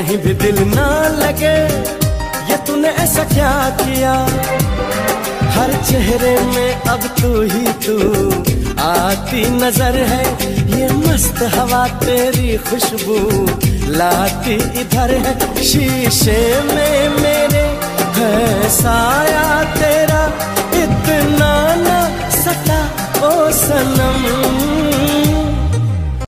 कहीं भी दिल ना लगे, ये तूने ऐसा क्या किया। हर चेहरे में अब तू ही तू आती नजर है, ये मस्त हवा तेरी खुशबू लाती इधर है। शीशे में मेरे है साया तेरा, इतना ना सता ओ सनम।